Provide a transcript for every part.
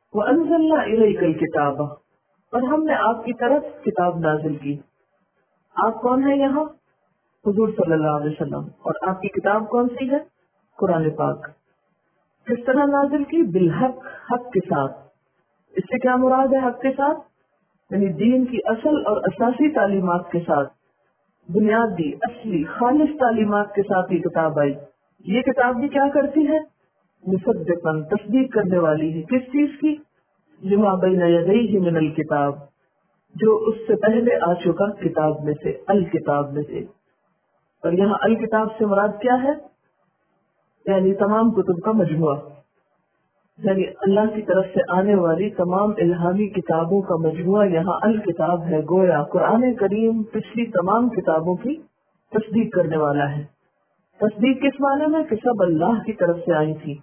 وَأَنزَلْنَا إِلَيْكَ الْكِتَابَ، اور ہم نے آپ کی طرف کتاب نازل کی. آپ کون ہیں یہاں؟ حضور صلی اللہ علیہ وسلم. اور آپ کی کتاب کون سی ہے؟ قرآن پاک. کس طرح نازل کی؟ بالحق، حق کے ساتھ. اس سے کیا مراد ہے حق کے ساتھ؟ یعنی دین کی اصل اور اساسی تعلیمات کے ساتھ، بنیادی اصلی خالص تعلیمات کے ساتھ یہ کتاب آئی. یہ کتاب بھی کیا کرتی ہے؟ مصدقاً، تصدیق کرنے والی ہے. کس چیز کی؟ لما بین یدیہ من الکتاب، جو اس سے پہلے آ چکا کتاب میں سے، الکتاب میں سے. اور یہاں الکتاب سے مراد کیا ہے؟ یعنی تمام کتب کا مجموعہ، یعنی اللہ کی طرف سے آنے والی تمام الہامی کتابوں کا مجموعہ یہاں الکتاب ہے. گویا قرآن کریم پچھلی تمام کتابوں کی تصدیق کرنے والا ہے. تصدیق کس معنی میں؟ کہ سب اللہ کی طرف سے آئی تھی،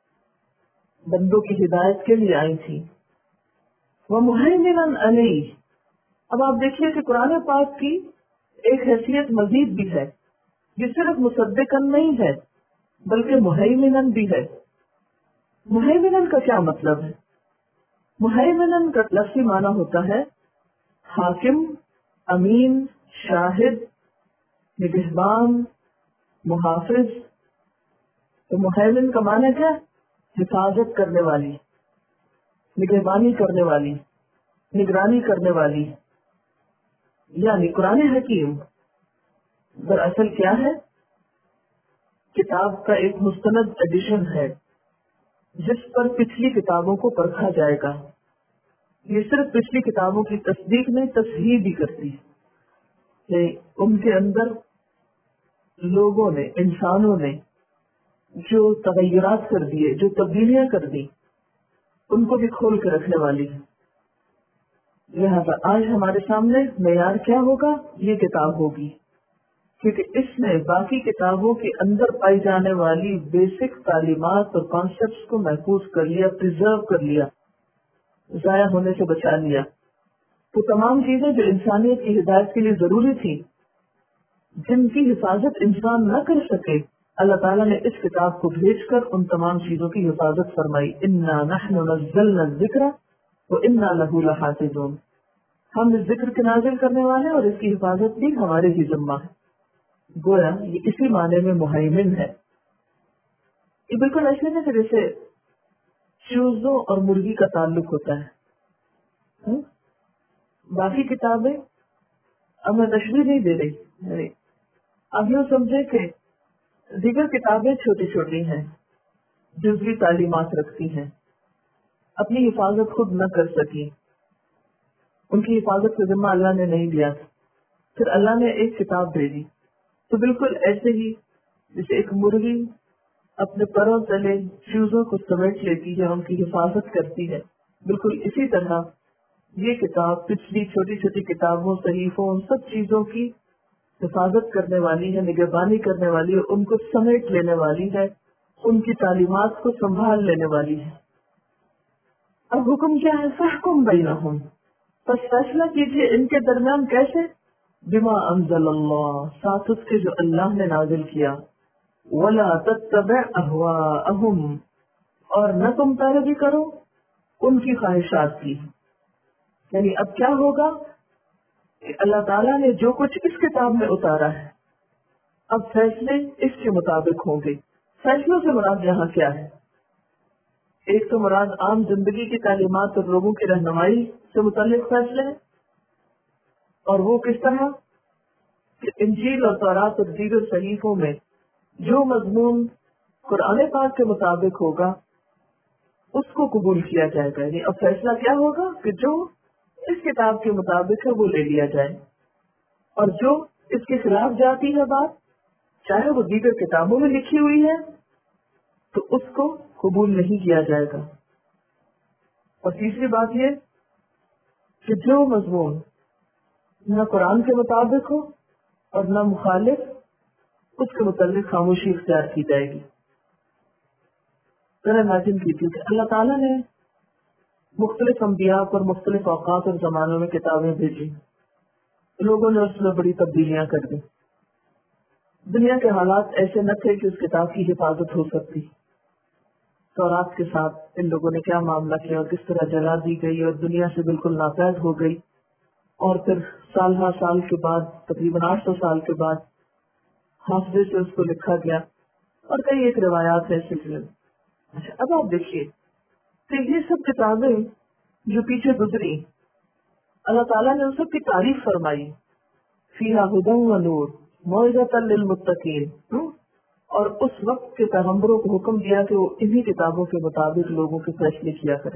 بندوں کی ہدایت کے لیے آئی تھی. وَمُهَيْمِنًا عَلَيْهِ، اب آپ دیکھیے کہ قرآن پاک کی ایک حیثیت مزید بھی ہے. یہ صرف مصدقاً نہیں ہے بلکہ مہیمناً بھی ہے. مہیمناً کا کیا مطلب ہے؟ مہیمناً کا لفظی معنی ہوتا ہے حاکم، امین، شاہد، نگہبان، محافظ. تو مہیمن کا معنی کیا؟ حفاظت کرنے والی، نگہبانی کرنے والی، نگرانی کرنے والی. یعنی قرآن حکیم دراصل کیا ہے؟ کتاب کا ایک مستند ایڈیشن ہے جس پر پچھلی کتابوں کو پرکھا جائے گا. یہ صرف پچھلی کتابوں کی تصدیق نہیں، تصحیح بھی کرتی ہے کہ ان کے اندر لوگوں نے، انسانوں نے جو تغیرات کر دیے، جو تبدیلیاں کر دی، ان کو بھی کھول کے رکھنے والی ہے. لہذا آج ہمارے سامنے معیار کیا ہوگا؟ یہ کتاب ہوگی، کیونکہ اس نے باقی کتابوں کے اندر پائی جانے والی بیسک تعلیمات اور کانسیپٹس کو محفوظ کر لیا، پرزرو کر لیا، ضائع ہونے سے بچا لیا. تو تمام چیزیں جو انسانیت کی ہدایت کے لیے ضروری تھی، جن کی حفاظت انسان نہ کر سکے، اللہ تعالیٰ نے اس کتاب کو بھیج کر ان تمام چیزوں کی حفاظت فرمائی. انا نحن نزلنا الذکر وانا لہ لحافظون، ہم اس ذکر کے نازل کرنے والے اور اس کی حفاظت بھی ہمارے ہی ذمہ ہے. گویا یہ اسی معنی میں مہیمن ہے. یہ بالکل ایسے نہیں کہ جیسے چوزوں اور مرغی کا تعلق ہوتا ہے. باقی کتابیں، اب میں تشریح نہیں دے رہی، اب یوں سمجھے کہ دیگر کتابیں چھوٹی چھوٹی ہیں، جزوی تعلیمات رکھتی ہیں، اپنی حفاظت خود نہ کر سکی، ان کی حفاظت کا ذمہ اللہ نے نہیں لیا. پھر اللہ نے ایک کتاب بھیجی. تو بالکل ایسے ہی جیسے ایک مرغی اپنے پروں تلے چوزوں کو سمیٹ لیتی ہے، ان کی حفاظت کرتی ہے، بالکل اسی طرح یہ کتاب پچھلی چھوٹی چھوٹی کتابوں، صحیفوں، ان سب چیزوں کی حفاظت کرنے والی ہے، نگہبانی کرنے والی ہے، ان کو سمیٹ لینے والی ہے، ان کی تعلیمات کو سنبھال لینے والی ہے. اب حکم کیا ہے؟ فاحکم بینہم، بس فیصلہ کیجیے ان کے درمیان. کیسے؟ بما انزل اللہ، ساتھ اس کے جو اللہ نے نازل کیا. ولا تتبع اہواءہم، اور نہ تم پیروی کرو ان کی خواہشات کی. یعنی اب کیا ہوگا کہ اللہ تعالیٰ نے جو کچھ اس کتاب میں اتارا ہے، اب فیصلے اس کے مطابق ہوں گے. فیصلوں سے مراد یہاں کیا ہے؟ ایک تو مراد عام زندگی کی تعلیمات اور لوگوں کی رہنمائی سے متعلق فیصلے ہیں، اور وہ کس طرح کہ انجیل اور تورات اور دیگر صحیفوں میں جو مضمون قرآن پاک کے مطابق ہوگا اس کو قبول کیا جائے گا. یعنی اب فیصلہ کیا ہوگا کہ جو اس کتاب کے مطابق ہے وہ لے لیا جائے، اور جو اس کے خلاف جاتی ہے بات، چاہے وہ دیگر کتابوں میں لکھی ہوئی ہے، تو اس کو قبول نہیں کیا جائے گا. اور تیسری بات یہ کہ جو مضمون نہ قرآن کے مطابق ہو اور نہ مخالف، اس کے متعلق خاموشی اختیار کی جائے گی. ذرا امیجن کیجیے کہ اللہ تعالیٰ نے مختلف انبیاء پر مختلف اوقات اور زمانوں میں کتابیں بھیجی، لوگوں نے اس میں بڑی تبدیلیاں کر دی. دنیا کے حالات ایسے نہ تھے کہ اس کتاب کی حفاظت ہو سکتی. تورات کے ساتھ ان لوگوں نے کیا معاملہ کیا اور کس طرح جلا دی گئی اور دنیا سے بالکل ناپید ہو گئی، اور پھر سال ہر سال کے بعد تقریباً 800 سال کے بعد حافظے سے اس کو لکھا گیا، اور کئی ایک روایات ہیں اس سلسلے میں۔ اچھا، اب آپ دیکھیے کہ یہ سب کتابیں جو پیچھے گزری، اللہ تعالیٰ نے ان سب کی تعریف فرمائی، فیہا ھدی و نور موعظۃ للمتقین، اور اس وقت کے پیغمبروں کو حکم دیا کہ وہ انہی کتابوں کے مطابق لوگوں کے فیصلے کیا کریں۔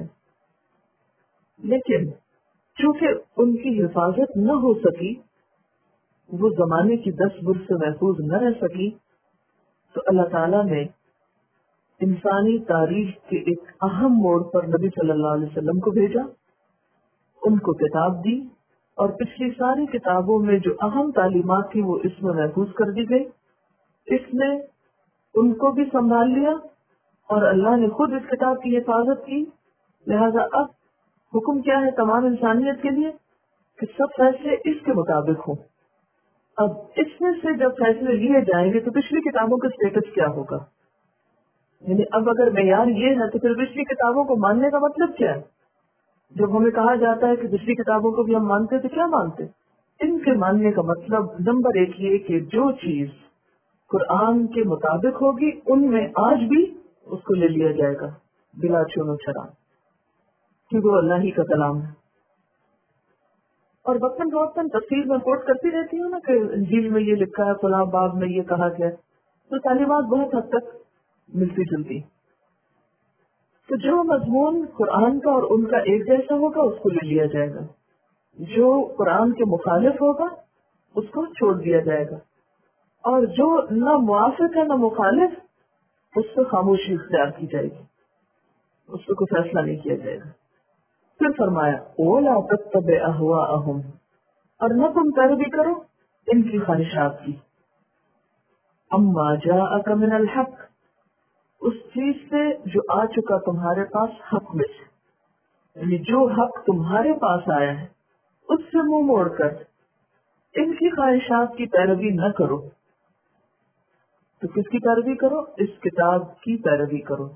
لیکن چونکہ ان کی حفاظت نہ ہو سکی، وہ زمانے کی دست برد سے محفوظ نہ رہ سکی، تو اللہ تعالیٰ نے انسانی تاریخ کے ایک اہم موڑ پر نبی صلی اللہ علیہ وسلم کو بھیجا، ان کو کتاب دی، اور پچھلی ساری کتابوں میں جو اہم تعلیمات تھی وہ اس میں محفوظ کر دی گئی۔ اس نے ان کو بھی سنبھال لیا، اور اللہ نے خود اس کتاب کی حفاظت کی۔ لہذا اب حکم کیا ہے تمام انسانیت کے لیے کہ سب فیصلے اس کے مطابق ہوں۔ اب اس میں سے جب فیصلے لیے جائیں گے تو پچھلی کتابوں کا اسٹیٹس کیا ہوگا؟ یعنی اب اگر معیار یہ ہے تو پھر پچھلی کتابوں کو ماننے کا مطلب کیا ہے؟ جب ہمیں کہا جاتا ہے کہ پچھلی کتابوں کو بھی ہم مانتے تو کیا مانتے؟ ان کے ماننے کا مطلب نمبر 1 یہ کہ جو چیز قرآن کے مطابق ہوگی ان میں آج بھی اس کو لے لیا جائے گا بلا چون و چرا، کیونکہ وہ اللہ ہی کا کلام ہے۔ اور وقتاً فوقتاً تفسیر میں کوٹ کرتی رہتی ہوں نا کہ انجیل میں یہ لکھا ہے، فلاں باب میں یہ کہا گیا، تو تعلیمات بہت حد تک ملتی جلتی۔ تو جو مضمون قرآن کا اور ان کا ایک جیسا ہوگا اس کو لے لیا جائے گا، جو قرآن کے مخالف ہوگا اس کو چھوڑ دیا جائے گا، اور جو نہ موافق ہے نہ مخالف اس سے خاموشی اختیار کی جائے گی، اس سے کوئی فیصلہ نہیں کیا جائے گا۔ پھر فرمایا وَلَا تَتَّبِعْ أَهْوَاءَهُمْ، اور نہ تم پیروی کرو ان کی خواہشات کی، اما جاءک من الحق، اس چیز سے جو آ چکا تمہارے پاس حق میں سے، یعنی جو حق تمہارے پاس آیا ہے اس سے منہ موڑ کر ان کی خواہشات کی پیروی نہ کرو۔ تو کس کی پیروی کرو؟ اس کتاب کی پیروی کرو۔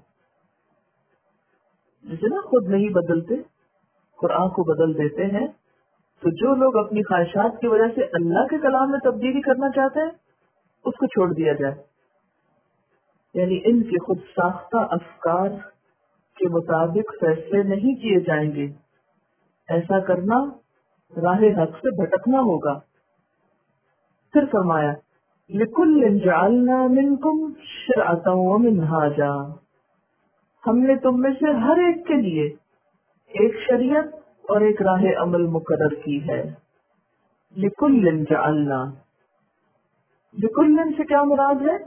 جسے نا خود نہیں بدلتے، قرآن کو بدل دیتے ہیں، تو جو لوگ اپنی خواہشات کی وجہ سے اللہ کے کلام میں تبدیلی کرنا چاہتے ہیں اس کو چھوڑ دیا جائے، یعنی ان کے خود ساختہ افکار کے مطابق فیصلے نہیں کیے جائیں گے۔ ایسا کرنا راہ حق سے بھٹکنا ہوگا۔ پھر فرمایا لِكُلٍّ جَعَلْنَا مِنْكُمْ شِرْعَةً وَمِنْهَاجًا، ہم نے تم میں سے ہر ایک کے لیے ایک شریعت اور ایک راہ عمل مقرر کی ہے۔ لِكُلٍّ جَعَلْنَا، لِكُلٍّ سے کیا مراد ہے؟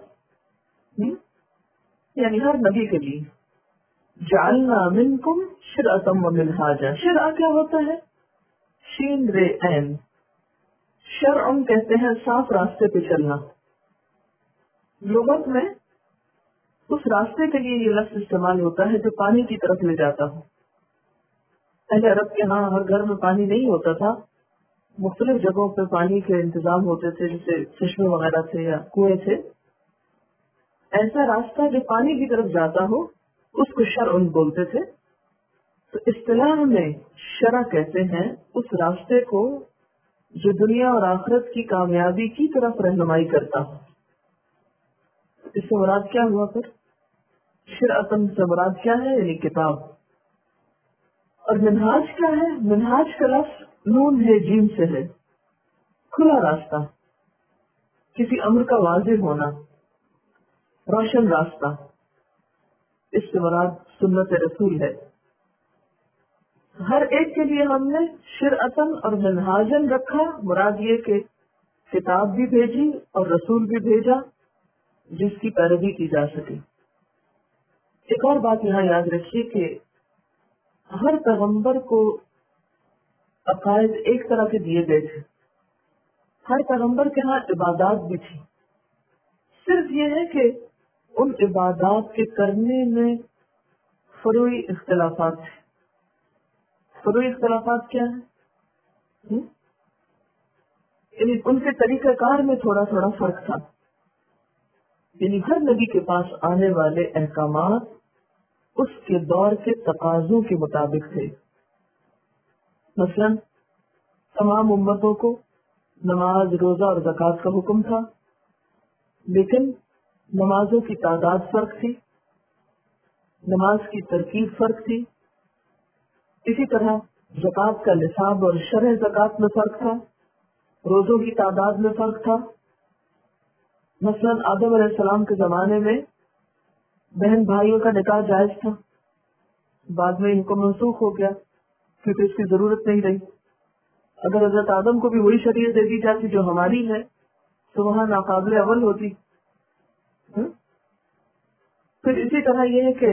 یعنی ہر نبی کے لیے جعلنا منکم شرعۃ ومنہاجا۔ شرع کیا ہوتا ہے؟ شین رے عین، شرع کہتے ہیں صاف راستے پہ چلنا۔ لغت میں اس راستے کے لیے یہ لفظ استعمال ہوتا ہے جو پانی کی طرف لے جاتا ہو۔ اہل عرب کے ہاں ہر گھر میں پانی نہیں ہوتا تھا، مختلف جگہوں پہ پانی کے انتظام ہوتے تھے، جیسے چشمے وغیرہ تھے یا کنویں تھے۔ ایسا راستہ جو پانی کی طرف جاتا ہو اس کو شرع بولتے تھے۔ تو اصطلاح میں شرع کہتے ہیں اس راستے کو جو دنیا اور آخرت کی کامیابی کی طرف رہنمائی کرتا ہو۔ اس سے مراد کیا ہوا؟ پھر شرعتن سے مراد کیا ہے؟ یعنی کتاب۔ اور منہاج کیا ہے؟ منہاج کا لفظ نون ہے جیم سے ہے، کھلا راستہ، کسی امر کا واضح ہونا، روشن راستہ۔ اس سے مراد سنت رسول ہے۔ ہر ایک کے لیے ہم نے شرعتن اور منہاجن رکھا، مراد یہ کہ کتاب بھی بھیجی اور رسول بھی بھیجا جس کی پیروی کی جا سکے۔ ایک اور بات یہاں یاد رکھیے کہ ہر پیغمبر کو عقائد ایک طرح کے دیے گئے تھے، ہر پیغمبر کے ہاں عبادات بھی تھی، صرف یہ ہے کہ ان عبادات کے کرنے میں فروعی اختلافات تھے۔ فروعی اختلافات کیا ہے؟ یعنی ان کے طریقہ کار میں تھوڑا تھوڑا فرق تھا۔ یعنی ہر نبی کے پاس آنے والے احکامات اس کے دور کے تقاضوں کے مطابق تھے. مثلاً تمام امتوں کو نماز، روزہ اور زکوٰۃ کا حکم تھا، لیکن نمازوں کی تعداد فرق تھی، نماز کی ترکیب فرق تھی. اسی طرح زکوٰۃ کا نصاب اور شرح زکوٰۃ میں فرق تھا، روزوں کی تعداد میں فرق تھا. مثلاً آدم علیہ السلام کے زمانے میں بہن بھائیوں کا نکاح جائز تھا، بعد میں ان کو منسوخ ہو گیا کیونکہ اس کی ضرورت نہیں رہی. اگر حضرت آدم کو بھی وہی شریعت دے دی جاتی جو ہماری ہے تو وہاں ناقابل اول ہوتی. پھر اسی طرح یہ ہے کہ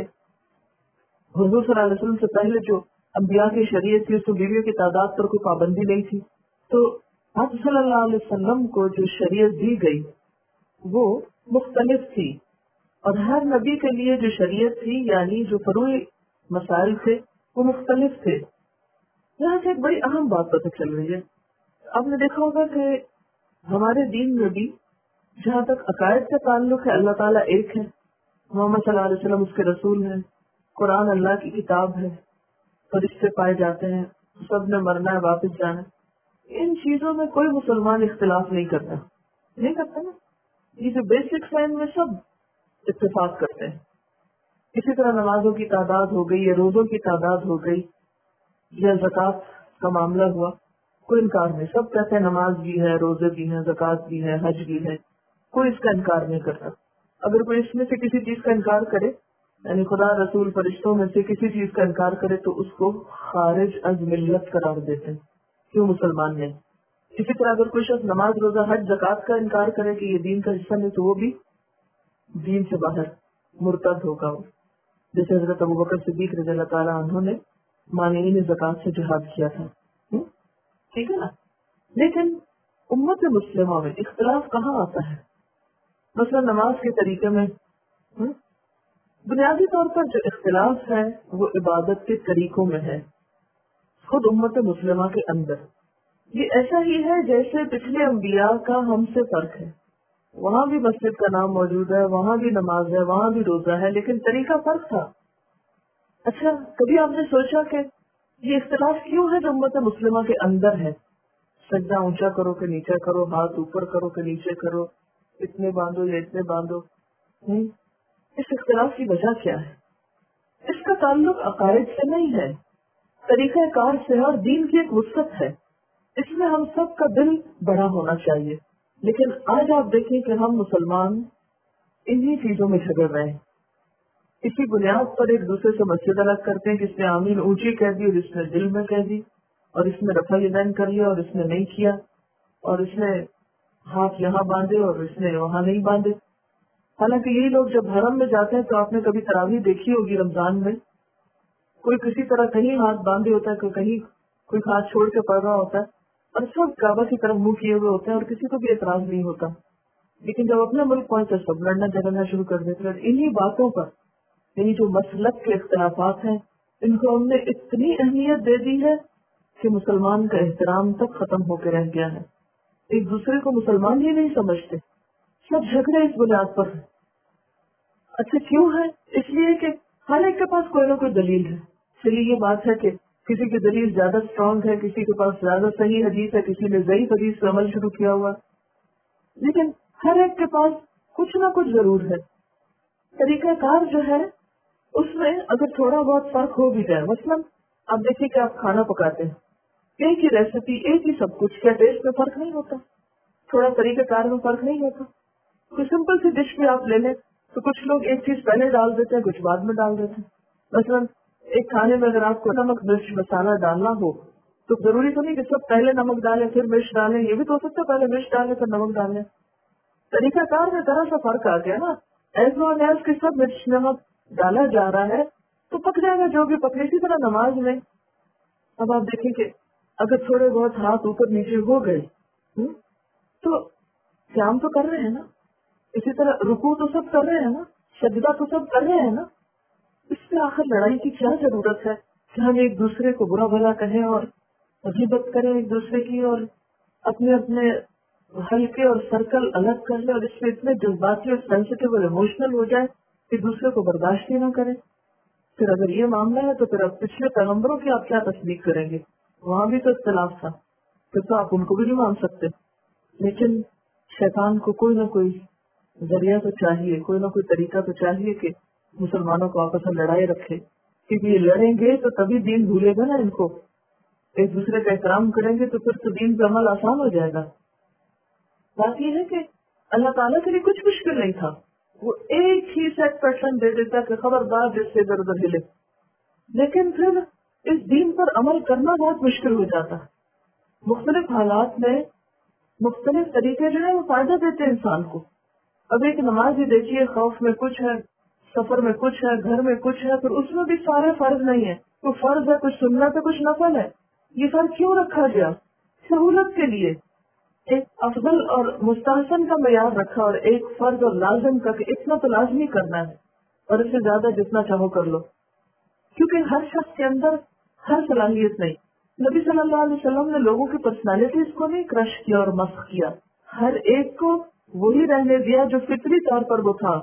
حضور صلی اللہ علیہ وسلم سے پہلے جو انبیاء کی شریعت تھی اس میں بیویوں کی تعداد پر کوئی پابندی نہیں تھی. تو آپ صلی اللہ علیہ وسلم کو جو شریعت دی گئی وہ مختلف تھی، اور ہر نبی کے لیے جو شریعت تھی یعنی جو فروعی مسائل تھے وہ مختلف تھے. یہاں سے ایک بڑی اہم بات پتہ چل رہی ہے. آپ نے دیکھا ہوگا کہ ہمارے دین میں بھی جہاں تک عقائد کا تعلق ہے اللہ تعالیٰ ایک ہے، محمد صلی اللہ علیہ وسلم اس کے رسول ہیں، قرآن اللہ کی کتاب ہے، فرشتے پائے جاتے ہیں، سب نے مرنا ہے واپس جانا ہے. ان چیزوں میں کوئی مسلمان اختلاف نہیں کرتا نا. یہ جو بیسکس ہیں ان میں سب اتفاق کرتے ہیں. اسی طرح نمازوں کی تعداد ہو گئی یا روزوں کی تعداد ہو گئی یا زکوٰۃ کا معاملہ ہوا، کوئی انکار نہیں. سب کہتے ہیں نماز بھی ہے، روزے بھی ہیں، زکوٰۃ بھی ہے، حج بھی ہے، کوئی اس کا انکار نہیں کرتا. اگر کوئی اس میں سے کسی چیز کا انکار کرے یعنی خدا رسول فرشتوں میں سے کسی چیز کا انکار کرے تو اس کو خارج از ملت قرار دیتے ہیں، کیوں مسلمان نہیں. اسی طرح اگر کوئی شخص نماز، روزہ، حج، زکوٰۃ کا انکار کرے کہ یہ دین کا حصہ نہیں تو وہ بھی دین سے باہر مرتد ہوگا. جیسے حضرت ابوبکر صدیق رضی اللہ تعالیٰ عنہ نے مانعین زکوٰۃ سے جہاد کیا تھا. ٹھیک ہے نا. لیکن امت مسلمہ میں اختلاف کہاں آتا ہے؟ مثلا نماز کے طریقے میں بنیادی طور پر جو اختلاف ہے وہ عبادت کے طریقوں میں ہے. خود امت مسلمہ کے اندر یہ ایسا ہی ہے جیسے پچھلے انبیاء کا ہم سے فرق ہے. وہاں بھی مسجد کا نام موجود ہے، وہاں بھی نماز ہے، وہاں بھی روزہ ہے، لیکن طریقہ فرق تھا. اچھا کبھی آپ نے سوچا کہ یہ اختلاف کیوں ہے جو امت مسلمہ کے اندر ہے؟ سجدہ اونچا کرو کہ نیچے کرو، ہاتھ اوپر کرو کہ نیچے کرو، اتنے باندھو یا اتنے باندھو. اس اختلاف کی وجہ کیا ہے؟ اس کا تعلق عقائد سے نہیں ہے، طریقہ کار سے ہے اور دین کی ایک وسعت ہے. اس میں ہم سب کا دل بڑا ہونا چاہیے. لیکن آج آپ دیکھیں کہ ہم مسلمان انہی چیزوں میں جھگڑ رہے ہیں. اسی بنیاد پر ایک دوسرے سے مسجد الگ کرتے ہیں کہ اس نے آمین اونچی کہہ دی اور اس نے دل میں کہہ دی، اور اس نے رفع یدین کر لیا اور اس نے نہیں کیا، اور اس نے ہاتھ یہاں باندھے اور اس نے وہاں نہیں باندھے. حالانکہ یہی لوگ جب حرم میں جاتے ہیں تو آپ نے کبھی تراویح دیکھی ہوگی رمضان میں، کوئی کسی طرح کہیں ہاتھ باندھے ہوتا ہے، کہیں کوئی ہاتھ چھوڑ کے پڑھ رہا ہوتا ہے، اور سب کعبہ کی طرف منہ کیے ہوئے ہوتے ہیں اور کسی کو بھی اعتراض نہیں ہوتا. لیکن جب اپنے ملک پہنچے سب لڑنا جھگڑنا شروع کر دیتے ہیں. انہی باتوں پر یعنی جو مسلک کے اختلافات ہیں ان کو ہم نے اتنی اہمیت دے دی ہے کہ مسلمان کا احترام تک ختم ہو کے رہ گیا ہے. ایک دوسرے کو مسلمان ہی نہیں سمجھتے، سب جھگڑے اس بنیاد پر ہیں. اچھا کیوں ہے؟ اس لیے کہ ہر ایک کے پاس کوئی نہ کوئی دلیل ہے. چلیے یہ بات ہے کہ کسی کی دلیل زیادہ اسٹرانگ ہے، کسی کے پاس زیادہ صحیح حدیث ہے، کسی نے ضعیف حدیث پر عمل شروع کیا ہوا، لیکن ہر ایک کے پاس کچھ نہ کچھ ضرور ہے. طریقہ کار جو ہے اس میں اگر تھوڑا بہت فرق ہو بھی جائے، مثلا آپ دیکھیے کہ آپ کھانا پکاتے ہیں، ایک ہی ریسیپی، ایک ہی سب کچھ، کیا ٹیسٹ میں فرق نہیں ہوتا؟ تھوڑا طریقہ کار میں فرق نہیں ہوتا؟ کوئی سمپل سی ڈش بھی آپ لے لیں تو کچھ لوگ ایک چیز پہلے ڈال دیتے ہیں، کچھ بعد میں ڈال دیتے ہیں. مثلا ایک کھانے میں اگر آپ کو نمک مرچ مسالہ ڈالنا ہو تو ضروری تو نہیں کہ سب پہلے نمک ڈالیں پھر مرچ ڈالیں، یہ بھی تو ہو سکتا ہے پہلے مرچ ڈالیں پھر نمک ڈالیں. طریقہ کار میں ذرا سا فرق آ گیا نا، ایز لانگ ایز کے سب مرچ نمک ڈالا جا رہا ہے تو پک جائے گا جو بھی پکنے. اسی طرح نماز میں اب آپ دیکھیں کہ اگر تھوڑے بہت ہاتھ اوپر نیچے ہو گئے تو قیام تو کر رہے ہیں نا، اسی طرح رکوع تو سب کر رہے ہیں نا، سجدہ تو سب کر رہے ہیں نا. اس میں آخر لڑائی کی کیا ضرورت ہے کہ ہم ایک دوسرے کو برا بھلا کہیں اور غیبت کریں ایک دوسرے کی اور اپنے اپنے حلقے اور سرکل الگ کر لیں اور اس میں اتنے جذباتی اور سینسیٹیو اور ایموشنل ہو جائے کہ دوسرے کو برداشت ہی نہ کریں. پھر اگر یہ معاملہ ہے تو پھر اب پچھلے پیغمبروں کی آپ کیا تصدیق کریں گے؟ وہاں بھی تو اختلاف تھا، پھر تو آپ ان کو بھی نہیں مان سکتے. لیکن شیطان کو کوئی نہ کوئی ذریعہ تو چاہیے، کوئی نہ کوئی طریقہ تو چاہیے کہ مسلمانوں کو آپس میں لڑائی رکھے، کیونکہ یہ لڑیں گے تو تبھی دین بھولے گا نا ان کو. ایک دوسرے کا احترام کریں گے تو پھر تو دین کا عمل آسان ہو جائے گا. بات یہ ہے کہ اللہ تعالیٰ کے لیے کچھ مشکل نہیں تھا، وہ ایک ہی سیٹ پیٹرن دے دیتا کہ خبردار جس سے ادھر ادھر ہلے. لیکن پھر اس دین پر عمل کرنا بہت مشکل ہو جاتا. مختلف حالات میں مختلف طریقے جو ہے وہ فائدہ دیتے ہیں انسان کو. اب ایک نماز ہی دیکھیے، خوف میں کچھ ہے، سفر میں کچھ ہے، گھر میں کچھ ہے، پھر اس میں بھی سارے فرض نہیں ہے. کچھ فرض ہے، کچھ سنت ہے، کچھ نفل ہے. یہ فرض کیوں رکھا گیا؟ سہولت کے لیے. ایک افضل اور مستحسن کا معیار رکھا اور ایک فرض اور لازم کا کہ اتنا تو لازمی کرنا ہے اور اس سے زیادہ جتنا چاہو کر لو، کیونکہ ہر شخص کے اندر ہر صلاحیت نہیں. نبی صلی اللہ علیہ وسلم نے لوگوں کی پرسنالٹیز کو نہیں کرش کیا اور مسخ کیا، ہر ایک کو وہی رہنے دیا جو فطری طور پر وہ تھا.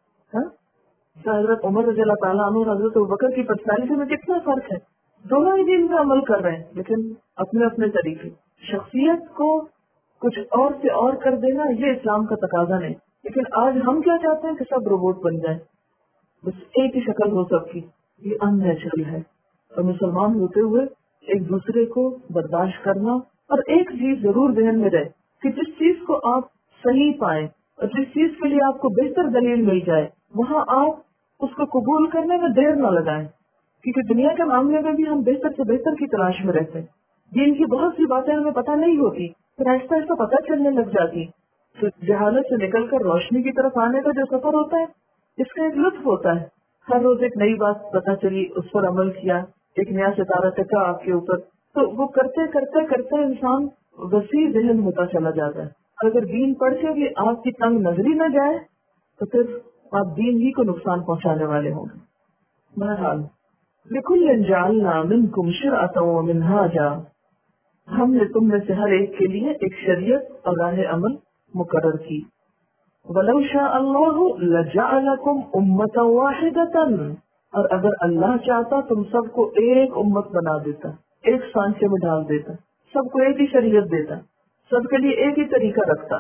حضرت عمر رضی اللہ تعالیٰ عنہ اور حضرت ابوبکر کی پرسنالٹی میں کتنا فرق ہے. دونوں ہی دین پہ عمل کر رہے ہیں لیکن اپنے اپنے طریقے. شخصیت کو کچھ اور سے اور کر دینا یہ اسلام کا تقاضا نہیں. لیکن آج ہم کیا چاہتے ہیں کہ سب روبوٹ بن جائیں، بس ایک ہی شکل ہو سب کی. یہ ان نیچرل ہے. اور مسلمان ہوتے ہوئے ایک دوسرے کو برداشت کرنا اور ایک چیز ضرور ذہن میں رہے کہ جس چیز کو آپ صحیح پائیں اور جس چیز کے لیے آپ کو بہتر دلیل مل جائے وہاں آپ اس کو قبول کرنے میں دیر نہ لگائیں. کیونکہ دنیا کے معاملے میں بھی ہم بہتر سے بہتر کی تلاش میں رہتے ہیں. دین کی بہت سی باتیں ہمیں پتہ نہیں ہوتی، پھر آہستہ آہستہ پتہ چلنے لگ جاتی. پھر جہالت سے نکل کر روشنی کی طرف آنے کا جو سفر ہوتا ہے اس کا ایک لطف ہوتا ہے. ہر روز ایک نئی بات پتہ چلی، اس پر عمل کیا، ایک نیا ستارہ ٹکا آپ کے اوپر، تو وہ کرتے کرتے کرتے انسان وسیع ذہن ہوتا چلا جاتا ہے. اگر دین پڑھ کے بھی آپ کی تنگ نظری نہ جائے تو پھر آپ دین ہی کو نقصان پہنچانے والے ہوں گے. بہرحال لِكُلٍّ جَعَلْنَا مِنْكُمْ شِرْعَةً وَمِنْهَاجًا، ہم نے تم میں سے ہر ایک کے لیے ایک شریعت اور راہ عمل مقرر کی. وَلَوْ شَاءَ اللَّهُ لَجَعَلَكُمْ أُمَّةً وَاحِدَةً، اور اگر اللہ چاہتا تم سب کو ایک امت بنا دیتا، ایک سانچے میں ڈال دیتا، سب کو ایک ہی شریعت دیتا، سب کے لیے ایک ہی طریقہ رکھتا.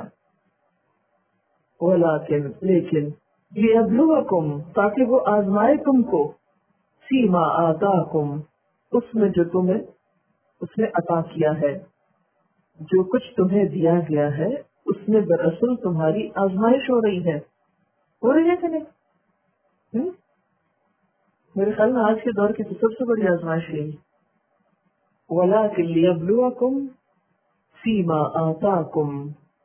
وَلَكِنْ لیکن لِيَبْلُوَكُمْ تاکہ وہ آزمائے تم کو، فِيمَا آتَاكُمْ اس میں جو تمہیں اس نے عطا کیا ہے، جو کچھ تمہیں دیا گیا ہے اس میں دراصل تمہاری آزمائش ہو رہی ہے. ہو رہی ہے کہ نہیں؟ میرے خیال میں آج کے دور کی سب سے بڑی آزمائش یہی. وَلَكِنْ لِيَبْلُوَكُمْ فِيمَا آتَاكُمْ،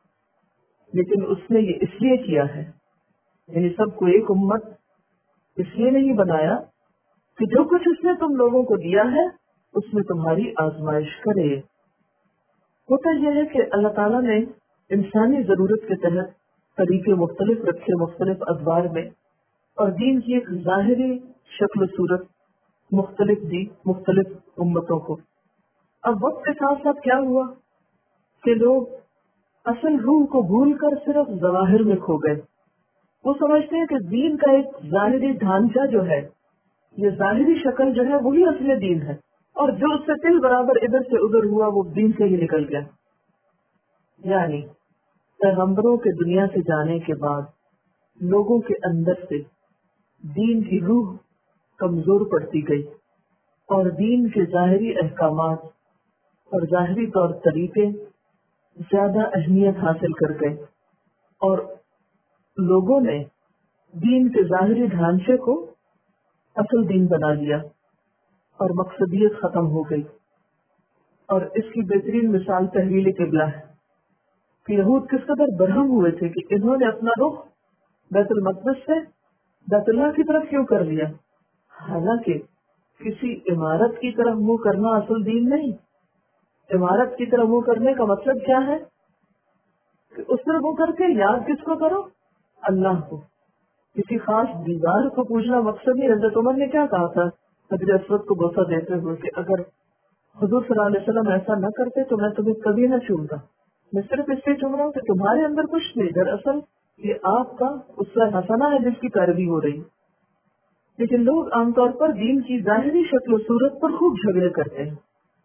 لیکن اس نے یہ اس لیے کیا ہے، یعنی سب کو ایک امت اس لیے نہیں بنایا کہ جو کچھ اس نے تم لوگوں کو دیا ہے اس میں تمہاری آزمائش کرے. ہوتا یہ ہے کہ اللہ تعالیٰ نے انسانی ضرورت کے تحت طریقے مختلف رکھے مختلف ادوار میں، اور دین کی ایک ظاہری شکل و صورت مختلف دی مختلف امتوں کو. اب وقت کے ساتھ ساتھ کیا ہوا کہ لوگ اصل روح کو بھول کر صرف ظواہر میں کھو گئے. وہ سمجھتے ہیں کہ دین کا ایک ظاہری ڈھانچہ جو ہے، یہ ظاہری شکل جو ہے وہی اصل دین ہے، اور جو اس سے تل برابر ادھر سے ادھر ہوا وہ دین سے ہی نکل گیا. یعنی پیغمبروں کے دنیا سے جانے کے بعد لوگوں کے اندر سے دین کی روح کمزور پڑتی گئی اور دین کے ظاہری احکامات اور ظاہری طور طریقے زیادہ اہمیت حاصل کر گئے، اور لوگوں نے دین کے ظاہری ڈھانچے کو اصل دین بنا لیا اور مقصدیت ختم ہو گئی. اور اس کی بہترین مثال تحویل قبلہ ہے کہ یہود کس قدر برہم ہوئے تھے کہ انہوں نے اپنا رخ بیت المقدس سے بیت اللہ کی طرف کیوں کر لیا، حالانکہ کسی عمارت کی طرف منہ کرنا اصل دین نہیں. عمارت کی طرف منہ کرنے کا مطلب کیا ہے کہ اس طرح منہ کر کے یاد کس کو کرو، اللہ کو. کسی خاص دیوار کو پوجنا مقصد نہیں. حضرت عمر نے کیا کہا تھا حجر اسود کو بوسہ دیتے ہوئے کہ اگر حضور صلی اللہ علیہ وسلم ایسا نہ کرتے تو میں تمہیں کبھی نہ چومتا. میں صرف اس لیے چوم رہا ہوں کہ تمہارے اندر کچھ نہیں، دراصل یہ آپ کا اسوہ حسنہ ہے جس کی پیروی ہو رہی. لیکن لوگ عام طور پر دین کی ظاہری شکل و صورت پر خوب جھگڑے کرتے ہیں.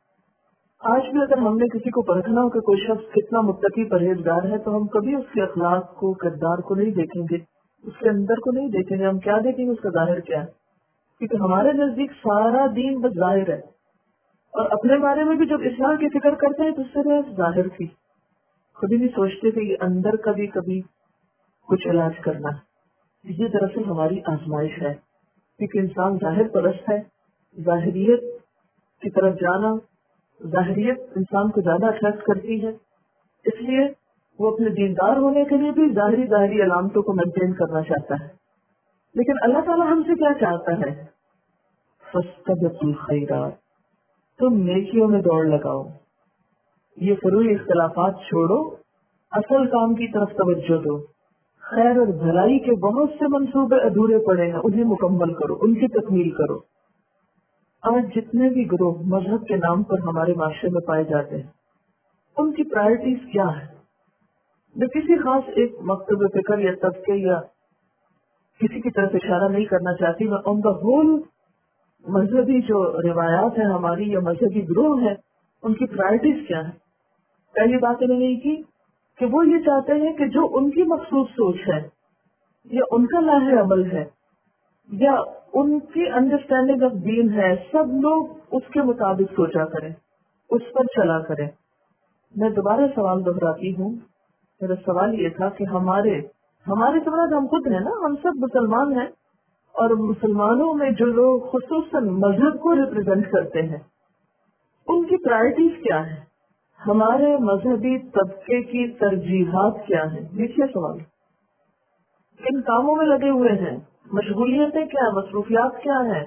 آج بھی اگر ہم نے کسی کو پرکھنا ہو کہ کوئی شخص کتنا متقی پرہیزگار ہے تو ہم کبھی اس کے اخلاق کو، کردار کو نہیں دیکھیں گے، اس کے اندر کو نہیں دیکھیں گے. ہم کیا دیکھیں گے؟ اس کا ظاہر کیا ہے. کیونکہ ہمارے نزدیک سارا دین بس ظاہر ہے، اور اپنے بارے میں بھی جب اصلاح کی فکر کرتے ہیں تو اس سے بس ظاہر کی، کبھی نہیں سوچتے کہ یہ اندر کبھی کبھی کچھ علاج کرنا ہے. یہ دراصل ہماری آزمائش ہے، کیونکہ انسان ظاہر پرست ہے. ظاہریت کی طرف جانا، ظاہریت انسان کو زیادہ اٹریکٹ کرتی ہے، اس لیے وہ اپنے دیندار ہونے کے لیے بھی ظاہری علامتوں کو مینٹین کرنا چاہتا ہے. لیکن اللہ تعالیٰ ہم سے کیا چاہتا ہے؟ فاستبقوا الخیرات، تم نیکیوں میں دوڑ لگاؤ. یہ فروعی اختلافات چھوڑو، اصل کام کی طرف توجہ دو. خیر اور بھلائی کے بہت سے منصوبے ادھورے پڑے ہیں، انہیں مکمل کرو، ان کی تکمیل کرو. آج جتنے بھی گروہ مذہب کے نام پر ہمارے معاشرے میں پائے جاتے ہیں، ان کی پرائرٹیز کیا ہے؟ میں کسی خاص ایک مکتب فکر یا طبقے یا کسی کی طرف اشارہ نہیں کرنا چاہتی. میں آن دا ہول مذہبی جو روایات ہیں ہماری یا مذہبی گروہ ہیں، ان کی پرائرٹیز کیا ہے؟ پہلی بات انہوں نے کی کہ وہ یہ چاہتے ہیں کہ جو ان کی مخصوص سوچ ہے یا ان کا لاہ عمل ہے یا ان کی انڈرسٹینڈنگ آف دین ہے، سب لوگ اس کے مطابق سوچا کریں، اس پر چلا کریں. میں دوبارہ سوال دہراتی ہوں. میرا سوال یہ تھا کہ ہمارے تو مراد ہم خود ہیں نا، ہم سب مسلمان ہیں، اور مسلمانوں میں جو لوگ خصوصاً مذہب کو ریپرزینٹ کرتے ہیں، ان کی پرائرٹیز کیا ہے؟ ہمارے مذہبی طبقے کی ترجیحات کیا ہیں؟ دیکھیے سوال. کن کاموں میں لگے ہوئے ہیں؟ مشغولیتیں کیا، مصروفیات کیا ہیں؟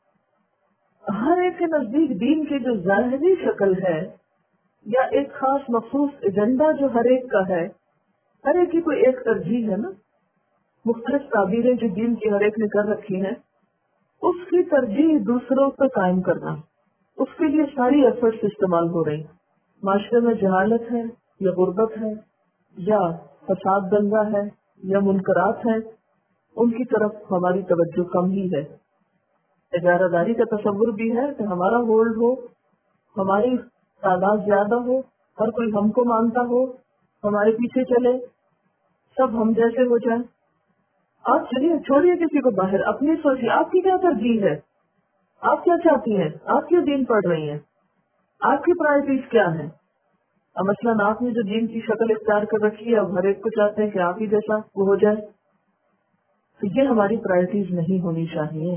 ہر ایک کے نزدیک دین کی جو ظاہری شکل ہے یا ایک خاص مخصوص ایجنڈا جو ہر ایک کا ہے، ہر ایک کی کوئی ایک ترجیح ہے نا. مختلف تعبیریں جو دین کی ہر ایک نے کر رکھی ہیں، اس کی ترجیح دوسروں پر قائم کرنا، اس کے لیے ساری ایفرٹس استعمال ہو رہی. معاشرے میں جہالت ہے یا غربت ہے یا فساد دنگا ہے یا منکرات ہیں، ان کی طرف ہماری توجہ کم ہی ہے. ادارہ داری کا تصور بھی ہے کہ ہمارا ہولڈ ہو، ہماری تعداد زیادہ ہو، ہر کوئی ہم کو مانتا ہو، ہمارے پیچھے چلے، سب ہم جیسے ہو جائیں. آپ چلیے چھوڑیے کسی کو باہر، اپنی سوچیے آپ کی کیا ترجیح ہے، آپ کیا چاہتی ہیں، آپ کیوں دین پڑھ رہی ہیں، آپ کی پرائرٹیز کیا ہیں. اب مثلاً آپ نے جو دین کی شکل اختیار کر رکھی ہے، اب ہر ایک کو چاہتے ہیں کہ آپ ہی جیسا وہ ہو جائے. تو یہ ہماری پرائرٹیز نہیں ہونی چاہیے.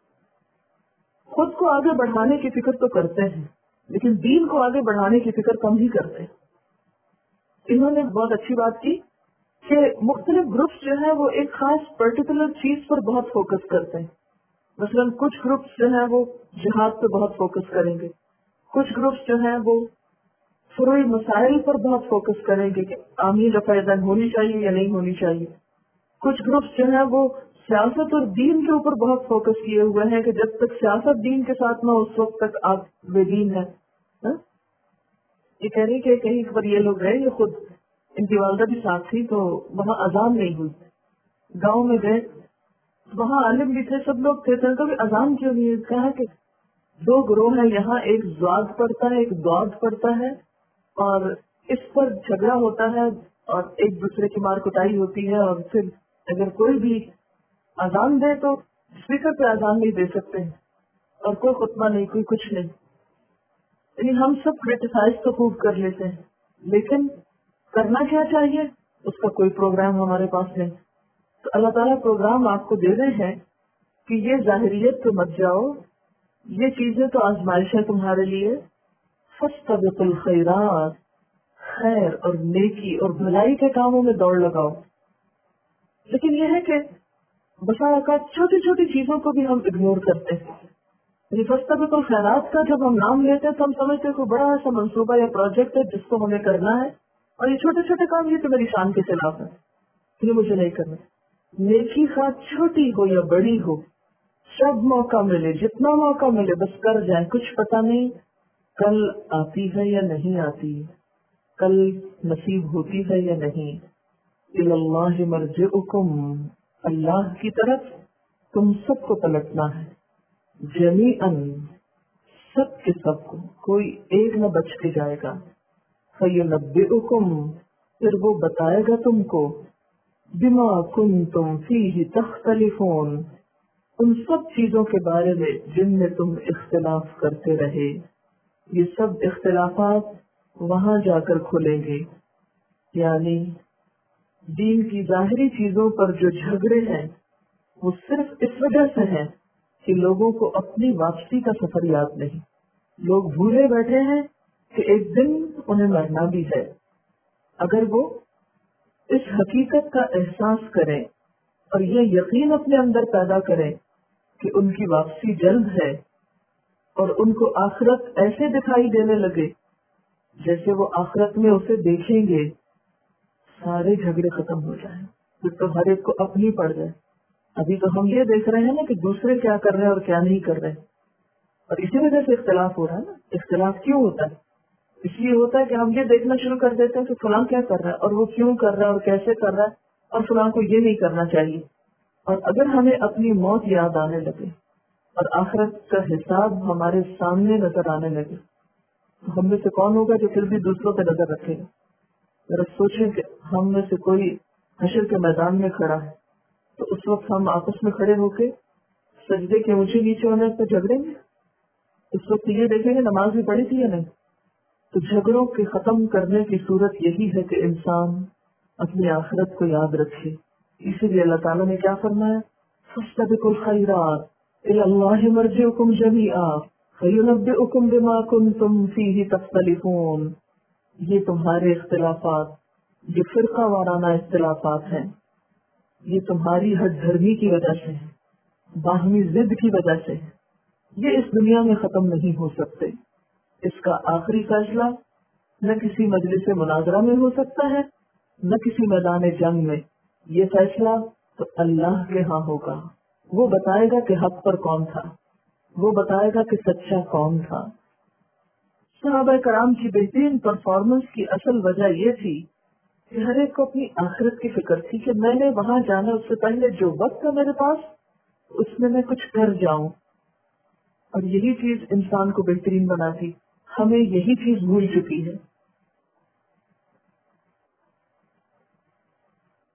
خود کو آگے بڑھانے کی فکر تو کرتے ہیں، لیکن دین کو آگے بڑھانے کی فکر کم ہی کرتے ہیں. انہوں نے بہت اچھی بات کی کہ مختلف گروپس جو ہیں وہ ایک خاص پرٹیکولر چیز پر بہت فوکس کرتے ہیں. مثلاً کچھ گروپس جو ہیں وہ جہاد پہ بہت فوکس کریں گے، کچھ گروپس جو ہیں وہ فروعی مسائل پر بہت فوکس کریں گے کہ آمین رفع یدین ہونی چاہیے یا نہیں ہونی چاہیے. کچھ گروپس جو ہیں وہ سیاست اور دین کے اوپر بہت فوکس کیے ہوئے ہیں کہ جب تک سیاست دین کے ساتھ نہ اس وقت تک آپ بے دین ہیں. یہ کہہ رہی کہ کہیں پر یہ لوگ گئے، یہ خود ان کی والدہ بھی ساتھ تھی، تو وہاں اذان نہیں ہوئی. گاؤں میں گئے، وہاں عالم بھی تھے، سب لوگ تھے، تو اذان کیوں نہیں ہے؟ کہا کہ دو گروہ ہیں یہاں، ایک زواد پڑتا ہے، ایک دعاد پڑتا ہے، اور اس پر جھگڑا ہوتا ہے اور ایک دوسرے کی مار کٹائی ہوتی ہے. اور پھر اگر کوئی بھی اذان دے تو اسپیکر پہ اذان نہیں دے سکتے، اور کوئی خطبہ نہیں، کوئی کچھ نہیں. یعنی ہم سب کرٹیسائز تو خوب کر لیتے ہیں، لیکن کرنا کیا چاہیے اس کا کوئی پروگرام ہمارے پاس نہیں. تو اللہ تعالیٰ پروگرام آپ کو دے رہے ہیں کہ یہ ظاہریت تو مت جاؤ، یہ چیزیں تو آزمائش ہے تمہارے لیے. فاستبقوا الخیرات، خیر اور نیکی اور بھلائی کے کاموں میں دوڑ لگاؤ. لیکن یہ ہے کہ بسا اوقات چھوٹی چھوٹی چیزوں کو بھی ہم اگنور کرتے ہیں. فاستبقوا الخیرات کا جب ہم نام لیتے ہیں تو ہم سمجھتے ہیں کوئی بڑا ایسا منصوبہ یا پروجیکٹ ہے جس کو ہمیں کرنا ہے، اور یہ چھوٹے چھوٹے کام یہ تو میری شان کے خلاف ہے، یہ مجھے نہیں کرنا. نیکی خواہ چھوٹی ہو یا بڑی ہو، جب موقع ملے، جتنا موقع ملے بس کر جائیں. کچھ پتہ نہیں کل آتی ہے یا نہیں آتی، کل نصیب ہوتی ہے یا نہیں. اللہ مرجعکم، اللہ کی طرف تم سب کو پلٹنا ہے، جمیعاً سب کے سب کو، کوئی ایک نہ بچ کے جائے گا۔ فَيُنَبِّئُكُمْ پھر وہ بتائے گا تم کو، بما کنتم فیہ تختلفون ان سب چیزوں کے بارے میں جن میں تم اختلاف کرتے رہے۔ یہ سب اختلافات وہاں جا کر کھلیں گے، یعنی دین کی ظاہری چیزوں پر جو جھگڑے ہیں وہ صرف اس وجہ سے ہیں کہ لوگوں کو اپنی واپسی کا سفر یاد نہیں۔ لوگ بھولے بیٹھے ہیں کہ ایک دن انہیں مرنا بھی ہے۔ اگر وہ اس حقیقت کا احساس کریں اور یہ یقین اپنے اندر پیدا کریں کہ ان کی واپسی جلد ہے، اور ان کو آخرت ایسے دکھائی دینے لگے جیسے وہ آخرت میں اسے دیکھیں گے، سارے جھگڑے ختم ہو جائیں، پھر تو ہر ایک کو اپنی پڑ جائے۔ ابھی تو ہم یہ دیکھ رہے ہیں نا کہ دوسرے کیا کر رہے ہیں اور کیا نہیں کر رہے، اور اسی وجہ سے اختلاف ہو رہا ہے نا۔ اختلاف کیوں ہوتا ہے؟ اس لیے ہوتا ہے کہ ہم یہ دیکھنا شروع کر دیتے ہیں کہ فلاں کیا کر رہا ہے اور وہ کیوں کر رہا ہے اور کیسے کر رہا ہے، اور فلاں کو یہ نہیں کرنا چاہیے۔ اور اگر ہمیں اپنی موت یاد آنے لگے اور آخرت کا حساب ہمارے سامنے نظر آنے لگے، تو ہم میں سے کون ہوگا جو پھر بھی دوسروں پہ نظر رکھے گا؟ ذرا سوچیں کہ ہم میں سے کوئی حشر کے میدان میں کھڑا ہے تو اس وقت ہم آپس میں کھڑے ہو کے سجدے کے اونچے نیچے ہونے پہ جھگڑیں گے؟ اس وقت یہ دیکھیں گے نماز بھی پڑھی تھی یا نہیں؟ تو جھگڑوں کے ختم کرنے کی صورت یہی ہے کہ انسان اپنی آخرت کو یاد رکھے۔ اسی لیے اللہ تعالیٰ نے کیا فرمایا؟ فاستبقوا الخیرات الی اللہ مرجعکم جمیعا فینبئکم بما کنتم فیہ تختلفون۔ یہ تمہارے اختلافات، یہ فرقہ وارانہ اختلافات ہیں، یہ تمہاری ہٹ دھرمی کی وجہ سے ہے، باہمی ضد کی وجہ سے ہے، یہ اس دنیا میں ختم نہیں ہو سکتے۔ اس کا آخری فیصلہ نہ کسی مجلس مناظرہ میں ہو سکتا ہے، نہ کسی میدان جنگ میں۔ یہ فیصلہ تو اللہ کے ہاں ہوگا۔ وہ بتائے گا کہ حق پر کون تھا، وہ بتائے گا کہ سچا کون تھا۔ صحابہ کرام کی بہترین پرفارمنس کی اصل وجہ یہ تھی کہ ہر ایک کو اپنی آخرت کی فکر تھی کہ میں نے وہاں جانا، اس سے پہلے جو وقت ہے میرے پاس اس میں کچھ کر جاؤں، اور یہی چیز انسان کو بہترین بناتی۔ ہمیں یہی چیز بھول چکی ہے۔